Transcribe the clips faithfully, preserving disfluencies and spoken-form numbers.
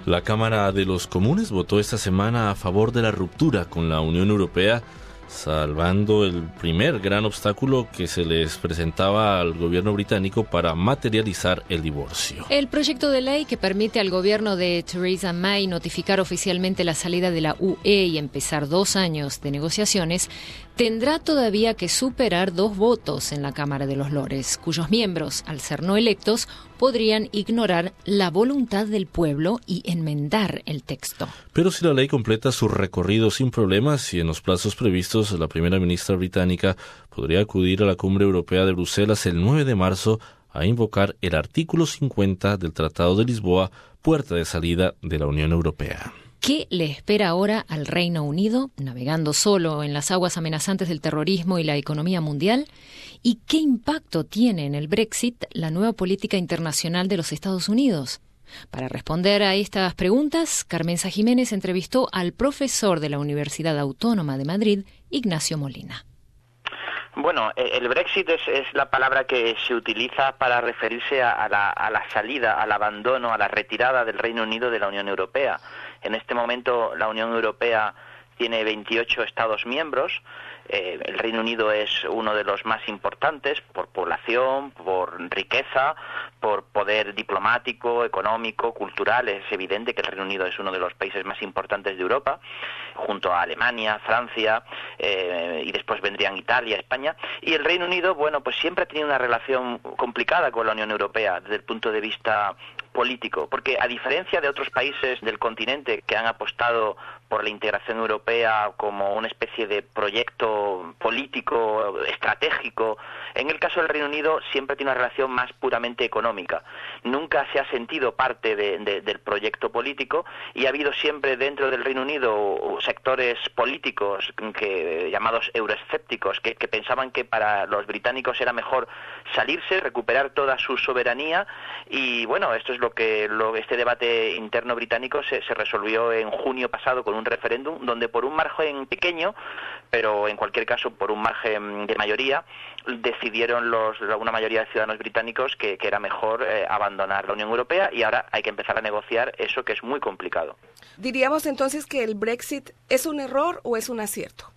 La Cámara de los Comunes votó esta semana a favor de la ruptura con la Unión Europea, salvando el primer gran obstáculo que se les presentaba al gobierno británico para materializar el divorcio. El proyecto de ley que permite al gobierno de Theresa May notificar oficialmente la salida de la U E y empezar dos años de negociaciones tendrá todavía que superar dos votos en la Cámara de los Lores, cuyos miembros, al ser no electos, podrían ignorar la voluntad del pueblo y enmendar el texto. Pero si la ley completa su recorrido sin problemas y en los plazos previstos, la primera ministra británica podría acudir a la Cumbre Europea de Bruselas el nueve de marzo a invocar el artículo cincuenta del Tratado de Lisboa, puerta de salida de la Unión Europea. ¿Qué le espera ahora al Reino Unido, navegando solo en las aguas amenazantes del terrorismo y la economía mundial? ¿Y qué impacto tiene en el Brexit la nueva política internacional de los Estados Unidos? Para responder a estas preguntas, Carmenza Jiménez entrevistó al profesor de la Universidad Autónoma de Madrid, Ignacio Molina. Bueno, el Brexit es, es la palabra que se utiliza para referirse a, a, la, a la salida, al abandono, a la retirada del Reino Unido de la Unión Europea. En este momento la Unión Europea tiene veintiocho Estados miembros. Eh, el Reino Unido es uno de los más importantes por población, por riqueza, por poder diplomático, económico, cultural. Es evidente que el Reino Unido es uno de los países más importantes de Europa, junto a Alemania, Francia, eh, y después vendrían Italia, España. Y el Reino Unido, bueno, pues siempre ha tenido una relación complicada con la Unión Europea desde el punto de vista político, porque a diferencia de otros países del continente que han apostado por la integración europea como una especie de proyecto político, estratégico, en el caso del Reino Unido siempre tiene una relación más puramente económica. Nunca se ha sentido parte de, de, del proyecto político y ha habido siempre dentro del Reino Unido sectores políticos que, llamados euroescépticos, que, que pensaban que para los británicos era mejor salirse, recuperar toda su soberanía y bueno, esto es lo que lo, este debate interno británico se, se resolvió en junio pasado con un referéndum donde por un margen pequeño, pero en cualquier caso por un margen de mayoría, decidieron los, una mayoría de ciudadanos británicos que, que era mejor eh, abandonar la Unión Europea y ahora hay que empezar a negociar eso que es muy complicado. ¿Diríamos entonces que el Brexit es un error o es un acierto?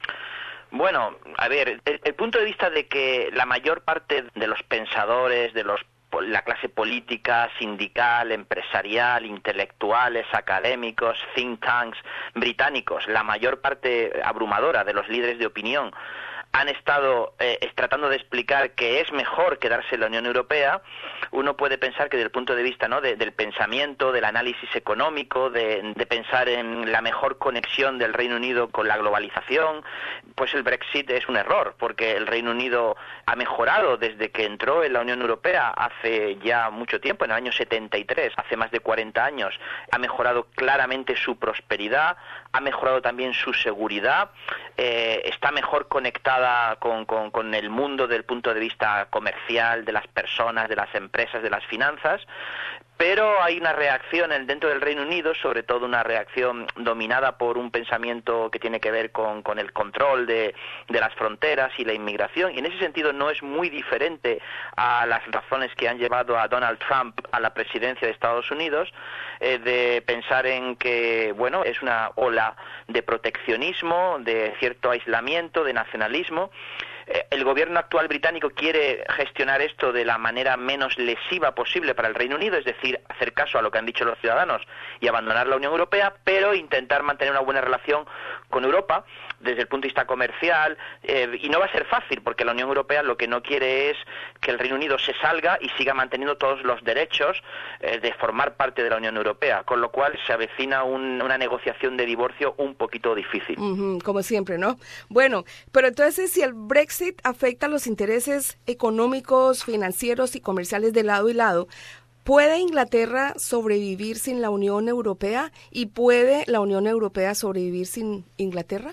Bueno, a ver, el, el punto de vista de que la mayor parte de los pensadores, de los la clase política, sindical, empresarial, intelectuales, académicos, think tanks británicos, la mayor parte abrumadora de los líderes de opinión han estado eh, tratando de explicar que es mejor quedarse en la Unión Europea, uno puede pensar que desde el punto de vista, ¿no?, de, del pensamiento, del análisis económico, de, de pensar en la mejor conexión del Reino Unido con la globalización, pues el Brexit es un error, porque el Reino Unido ha mejorado desde que entró en la Unión Europea hace ya mucho tiempo, en el año setenta y tres, hace más de cuarenta años, ha mejorado claramente su prosperidad, ha mejorado también su seguridad, eh, está mejor conectado Con, con, con el mundo desde el punto de vista comercial, de las personas, de las empresas, de las finanzas, pero hay una reacción dentro del Reino Unido, sobre todo una reacción dominada por un pensamiento que tiene que ver con, con el control de, de las fronteras y la inmigración, y en ese sentido no es muy diferente a las razones que han llevado a Donald Trump a la presidencia de Estados Unidos, eh, de pensar en que, bueno, es una ola de proteccionismo, de cierto aislamiento, de nacionalismo. El gobierno actual británico quiere gestionar esto de la manera menos lesiva posible para el Reino Unido, es decir, hacer caso a lo que han dicho los ciudadanos y abandonar la Unión Europea, pero intentar mantener una buena relación con Europa desde el punto de vista comercial, eh, y no va a ser fácil, porque la Unión Europea lo que no quiere es que el Reino Unido se salga y siga manteniendo todos los derechos eh, de formar parte de la Unión Europea, con lo cual se avecina un, una negociación de divorcio un poquito difícil. Uh-huh, como siempre, ¿no? Bueno, pero entonces si el Brexit afecta los intereses económicos, financieros y comerciales de lado y lado, ¿puede Inglaterra sobrevivir sin la Unión Europea y puede la Unión Europea sobrevivir sin Inglaterra?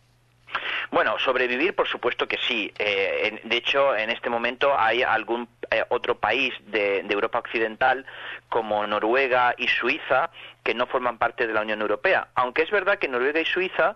Bueno, sobrevivir por supuesto que sí. Eh, en, de hecho, en este momento hay algún eh, otro país de, de Europa Occidental, como Noruega y Suiza, que no forman parte de la Unión Europea. Aunque es verdad que Noruega y Suiza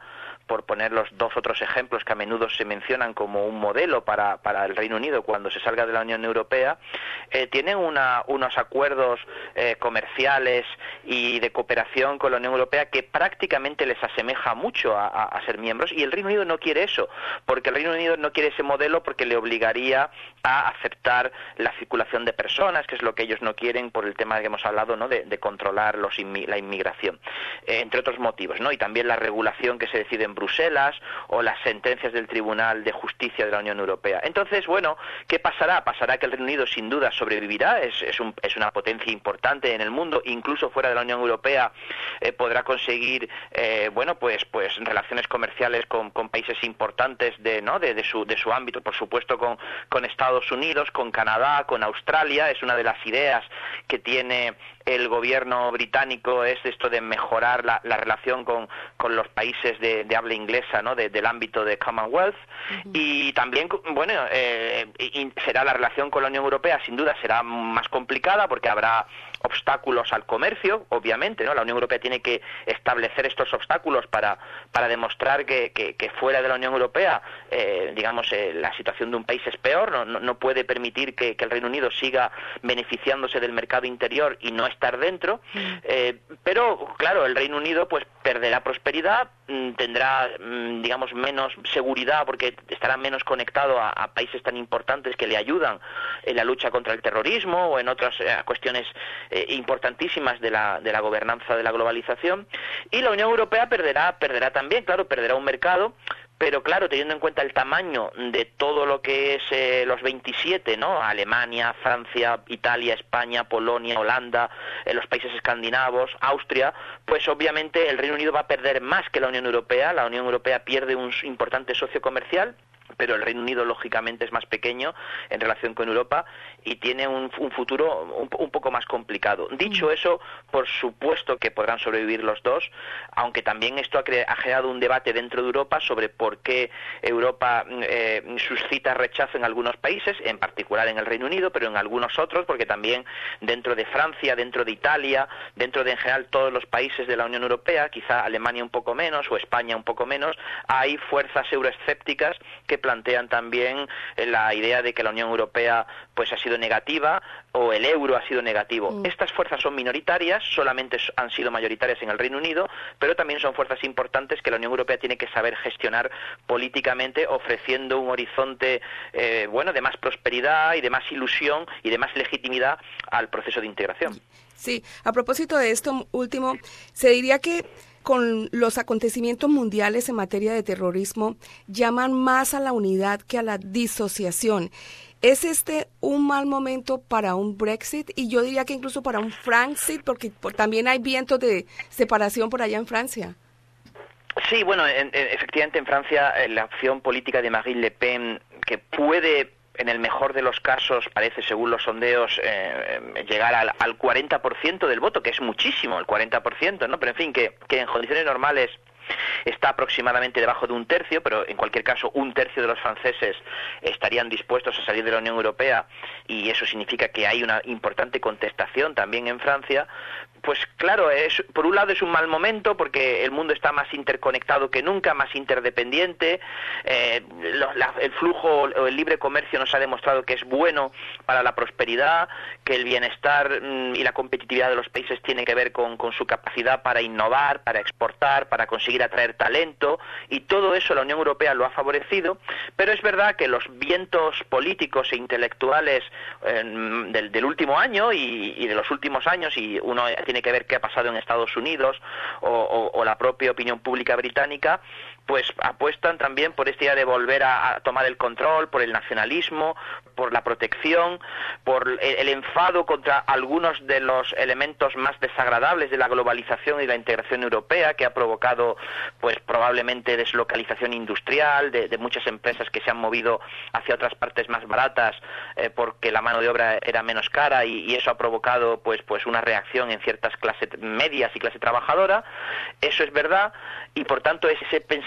por poner los dos otros ejemplos que a menudo se mencionan como un modelo para, para el Reino Unido cuando se salga de la Unión Europea, eh, tienen una, unos acuerdos eh, comerciales y de cooperación con la Unión Europea que prácticamente les asemeja mucho a, a, a ser miembros, y el Reino Unido no quiere eso, porque el Reino Unido no quiere ese modelo porque le obligaría a aceptar la circulación de personas, que es lo que ellos no quieren por el tema que hemos hablado, ¿no?, de, de controlar los inmi la inmigración, eh, entre otros motivos, ¿no? Y también la regulación que se decide en Bruselas o las sentencias del Tribunal de Justicia de la Unión Europea. Entonces, bueno, ¿qué pasará? Pasará que el Reino Unido sin duda sobrevivirá, es, es, un, es una potencia importante en el mundo, incluso fuera de la Unión Europea eh, podrá conseguir, eh, bueno, pues, pues relaciones comerciales con, con países importantes de, ¿no?, de, de, su, de su ámbito, por supuesto con, con Estados Unidos, con Canadá, con Australia. Es una de las ideas que tiene el gobierno británico, es esto de mejorar la, la relación con, con los países de, de habla inglesa, ¿no?, de, del ámbito de Commonwealth. Uh-huh. Y también, bueno, eh, y será la relación con la Unión Europea, sin duda será más complicada porque habrá obstáculos al comercio, obviamente, ¿no? La Unión Europea tiene que establecer estos obstáculos para, para demostrar que, que, que fuera de la Unión Europea, eh, digamos, eh, la situación de un país es peor, no, no, no puede permitir que, que el Reino Unido siga beneficiándose del mercado interior y no estar dentro, eh, pero, claro, el Reino Unido pues perderá prosperidad, tendrá, digamos, menos seguridad porque estará menos conectado a, a países tan importantes que le ayudan en la lucha contra el terrorismo o en otras eh, cuestiones eh, importantísimas de la, de la gobernanza de la globalización, y la Unión Europea perderá, perderá también, claro, perderá un mercado. Pero claro, teniendo en cuenta el tamaño de todo lo que es eh, los veintisiete, ¿no? Alemania, Francia, Italia, España, Polonia, Holanda, eh, los países escandinavos, Austria, pues obviamente el Reino Unido va a perder más que la Unión Europea. La Unión Europea pierde un importante socio comercial, pero el Reino Unido lógicamente es más pequeño en relación con Europa y tiene un, un futuro un, un poco más complicado. Dicho eso, por supuesto que podrán sobrevivir los dos, aunque también esto ha, ha generado un debate dentro de Europa sobre por qué Europa eh, suscita rechazo en algunos países, en particular en el Reino Unido, pero en algunos otros, porque también dentro de Francia, dentro de Italia, dentro de en general todos los países de la Unión Europea, quizá Alemania un poco menos o España un poco menos, hay fuerzas euroescépticas que plantean también la idea de que la Unión Europea pues ha sido negativa o el euro ha sido negativo. Mm. Estas fuerzas son minoritarias, solamente han sido mayoritarias en el Reino Unido, pero también son fuerzas importantes que la Unión Europea tiene que saber gestionar políticamente, ofreciendo un horizonte eh, bueno, de más prosperidad y de más ilusión y de más legitimidad al proceso de integración. Sí, a propósito de esto último, se diría que con los acontecimientos mundiales en materia de terrorismo llaman más a la unidad que a la disociación. ¿Es este un mal momento para un Brexit? Y yo diría que incluso para un Franksit, porque por, también hay vientos de separación por allá en Francia. Sí, bueno, en, en, efectivamente en Francia eh, la opción política de Marine Le Pen, que puede, en el mejor de los casos, parece, según los sondeos, eh, llegar al, al cuarenta por ciento del voto, que es muchísimo, el cuarenta por ciento, ¿no? Pero en fin, que, que en condiciones normales está aproximadamente debajo de un tercio, pero en cualquier caso un tercio de los franceses estarían dispuestos a salir de la Unión Europea, y eso significa que hay una importante contestación también en Francia. Pues claro, es, por un lado es un mal momento porque el mundo está más interconectado que nunca, más interdependiente, eh, lo, la, el flujo o el libre comercio nos ha demostrado que es bueno para la prosperidad, que el bienestar mm, y la competitividad de los países tiene que ver con, con su capacidad para innovar, para exportar, para conseguir atraer talento, y todo eso la Unión Europea lo ha favorecido, pero es verdad que los vientos políticos e intelectuales eh, del, del último año y, y de los últimos años, y uno tiene que ver qué ha pasado en Estados Unidos o, o, o la propia opinión pública británica, pues apuestan también por esta idea de volver a, a tomar el control, por el nacionalismo, por la protección, por el, el enfado contra algunos de los elementos más desagradables de la globalización y la integración europea, que ha provocado pues probablemente deslocalización industrial de, de muchas empresas que se han movido hacia otras partes más baratas eh, porque la mano de obra era menos cara, y, y eso ha provocado pues pues una reacción en ciertas clases medias y clase trabajadora. Eso es verdad, y por tanto es ese pensamiento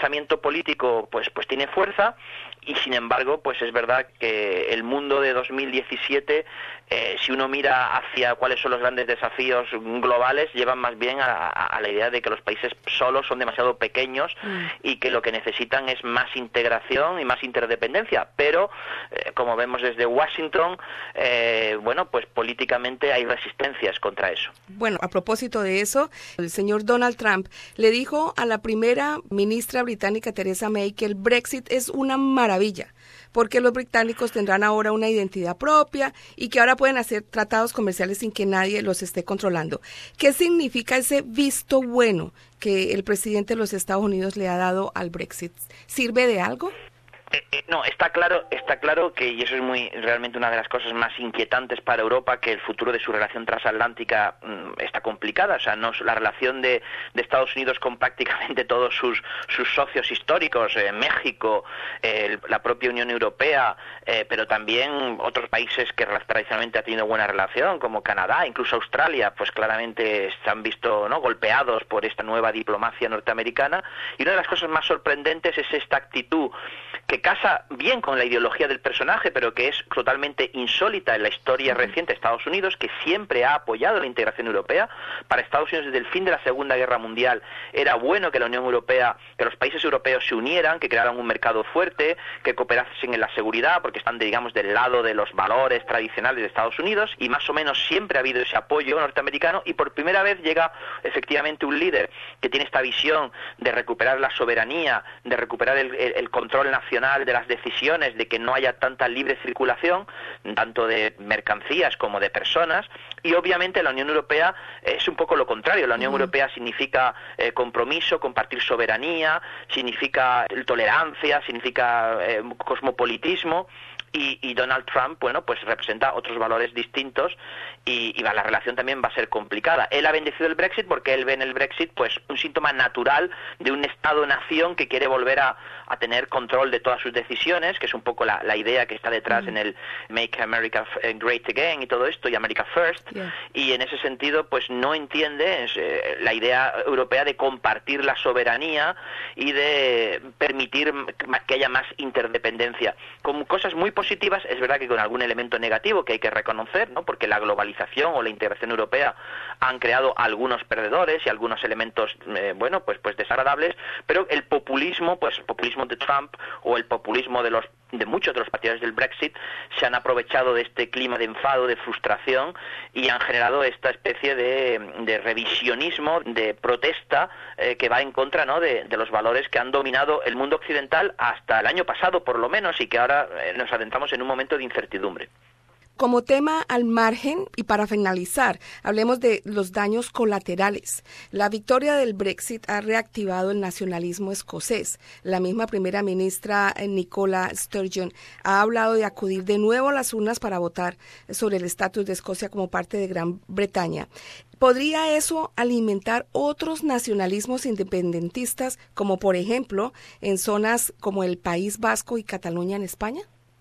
pensamiento político pues pues tiene fuerza, y sin embargo pues es verdad que el mundo de dos mil diecisiete, eh, si uno mira hacia cuáles son los grandes desafíos globales, llevan más bien a, a la idea de que los países solos son demasiado pequeños mm. y que lo que necesitan es más integración y más interdependencia, pero eh, como vemos desde Washington, eh, bueno, pues políticamente hay resistencias contra eso. Bueno, a propósito de eso, el señor Donald Trump le dijo a la primera ministra británica Theresa May que el Brexit es una maravilla, porque los británicos tendrán ahora una identidad propia y que ahora pueden hacer tratados comerciales sin que nadie los esté controlando. ¿Qué significa ese visto bueno que el presidente de los Estados Unidos le ha dado al Brexit? ¿Sirve de algo? Eh, eh, no, está claro, está claro que, y eso es muy realmente una de las cosas más inquietantes para Europa, que el futuro de su relación transatlántica mmm, está complicada. O sea, no, la relación de, de Estados Unidos con prácticamente todos sus sus socios históricos, eh, México, eh, la propia Unión Europea, eh, pero también otros países que tradicionalmente ha tenido buena relación, como Canadá, incluso Australia, pues claramente se han visto, ¿no?, golpeados por esta nueva diplomacia norteamericana. Y una de las cosas más sorprendentes es esta actitud que casa bien con la ideología del personaje, pero que es totalmente insólita en la historia reciente de Estados Unidos, que siempre ha apoyado la integración europea. Para Estados Unidos, desde el fin de la Segunda Guerra Mundial, era bueno que la Unión Europea, que los países europeos se unieran, que crearan un mercado fuerte, que cooperasen en la seguridad, porque están, digamos, del lado de los valores tradicionales de Estados Unidos, y más o menos siempre ha habido ese apoyo norteamericano, y por primera vez llega efectivamente un líder que tiene esta visión de recuperar la soberanía, de recuperar el, el, el control nacional de las decisiones, de que no haya tanta libre circulación, tanto de mercancías como de personas. Y obviamente la Unión Europea es un poco lo contrario. La Unión uh-huh. Europea significa eh, compromiso, compartir soberanía, significa tolerancia, significa eh, cosmopolitismo. Y, y Donald Trump, bueno, pues representa otros valores distintos, y, y la relación también va a ser complicada. Él ha bendecido el Brexit porque él ve en el Brexit pues un síntoma natural de un Estado-nación que quiere volver a, a tener control de todas sus decisiones, que es un poco la, la idea que está detrás mm. en el Make America Great Again y todo esto, y America First, yeah. Y en ese sentido pues no entiende es, eh, la idea europea de compartir la soberanía y de permitir que haya más interdependencia. Con cosas muy positivas, es verdad que con algún elemento negativo que hay que reconocer, ¿no?, porque la globalización o la integración europea han creado algunos perdedores y algunos elementos, eh, bueno, pues pues desagradables, pero el populismo, pues el populismo de Trump o el populismo de los de muchos de los partidarios del Brexit se han aprovechado de este clima de enfado, de frustración, y han generado esta especie de, de revisionismo, de protesta eh, que va en contra, ¿no?, de, de los valores que han dominado el mundo occidental hasta el año pasado, por lo menos, y que ahora eh, nos adentramos en un momento de incertidumbre. Como tema al margen, y para finalizar, hablemos de los daños colaterales. La victoria del Brexit ha reactivado el nacionalismo escocés. La misma primera ministra Nicola Sturgeon ha hablado de acudir de nuevo a las urnas para votar sobre el estatus de Escocia como parte de Gran Bretaña. ¿Podría eso alimentar otros nacionalismos independentistas, como por ejemplo en zonas como el País Vasco y Cataluña en España?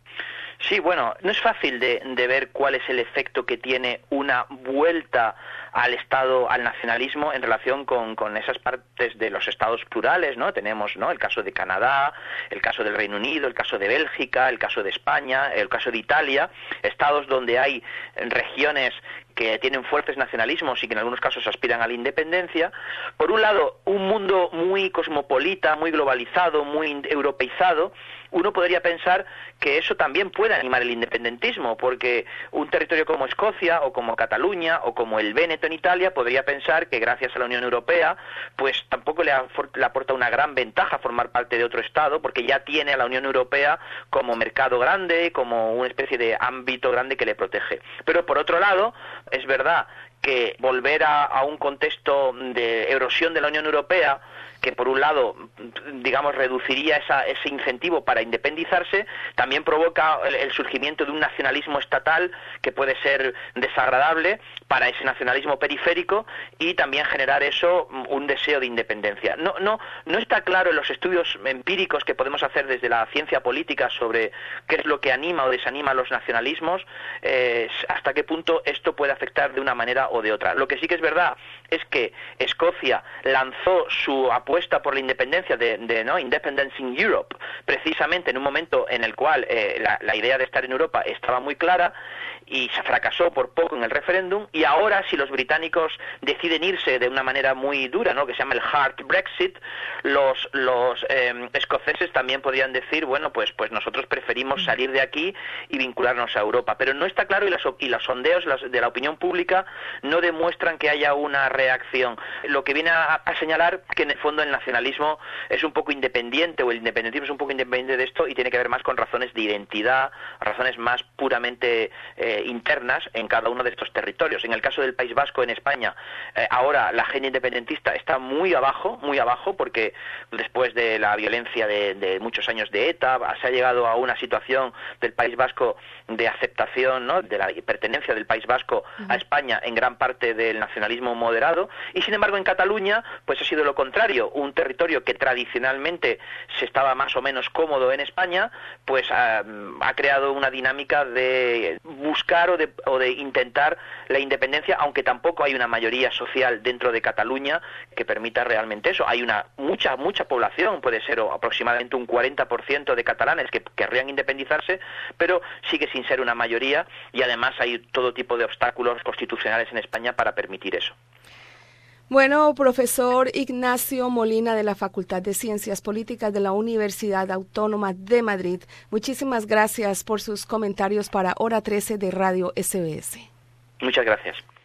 Sí, bueno, no es fácil de, de ver cuál es el efecto que tiene una vuelta al Estado, al nacionalismo en relación con, con esas partes de los estados plurales, ¿no? Tenemos, ¿no?, el caso de Canadá, el caso del Reino Unido, el caso de Bélgica, el caso de España, el caso de Italia, estados donde hay regiones que tienen fuertes nacionalismos y que en algunos casos aspiran a la independencia. Por un lado, un mundo muy cosmopolita, muy globalizado, muy europeizado. Uno podría pensar que eso también puede animar el independentismo, porque un territorio como Escocia o como Cataluña o como el Véneto en Italia podría pensar que gracias a la Unión Europea pues tampoco le, le aporta una gran ventaja formar parte de otro Estado, porque ya tiene a la Unión Europea como mercado grande, como una especie de ámbito grande que le protege. Pero por otro lado, es verdad que volver a, a un contexto de erosión de la Unión Europea, que por un lado, digamos, reduciría esa, ese incentivo para independizarse, también provoca el, el surgimiento de un nacionalismo estatal que puede ser desagradable para ese nacionalismo periférico, y también generar eso un deseo de independencia. No, no, no está claro en los estudios empíricos que podemos hacer desde la ciencia política sobre qué es lo que anima o desanima a los nacionalismos, eh, hasta qué punto esto puede afectar de una manera o de otra. Lo que sí que es verdad es que Escocia lanzó su apuesta por la independencia de, de no Independence in Europe, precisamente en un momento en el cual eh, la, la idea de estar en Europa estaba muy clara y se fracasó por poco en el referéndum, y ahora si los británicos deciden irse de una manera muy dura, ¿no?, que se llama el hard Brexit, los los eh, escoceses también podrían decir, bueno, pues pues nosotros preferimos salir de aquí y vincularnos a Europa, pero no está claro, y, las, y los sondeos las, de la opinión pública no demuestran que haya una reacción, lo que viene a, a señalar que en el fondo el nacionalismo es un poco independiente, o el independentismo es un poco independiente de esto, y tiene que ver más con razones de identidad, razones más puramente eh, internas en cada uno de estos territorios. En el caso del País Vasco, en España, eh, ahora la agenda independentista está muy abajo, muy abajo, porque después de la violencia de, de muchos años de ETA, se ha llegado a una situación del País Vasco de aceptación, ¿no?, de la pertenencia del País Vasco uh-huh. a España en gran parte del nacionalismo moderado, y sin embargo en Cataluña pues ha sido lo contrario, un territorio que tradicionalmente se estaba más o menos cómodo en España, pues ha, ha creado una dinámica de buscar O de, o de intentar la independencia, aunque tampoco hay una mayoría social dentro de Cataluña que permita realmente eso. Hay una mucha mucha población, puede ser aproximadamente un cuarenta por ciento de catalanes que querrían independizarse, pero sigue sin ser una mayoría, y además hay todo tipo de obstáculos constitucionales en España para permitir eso. Bueno, profesor Ignacio Molina, de la Facultad de Ciencias Políticas de la Universidad Autónoma de Madrid, muchísimas gracias por sus comentarios para Hora trece de Radio S B S. Muchas gracias.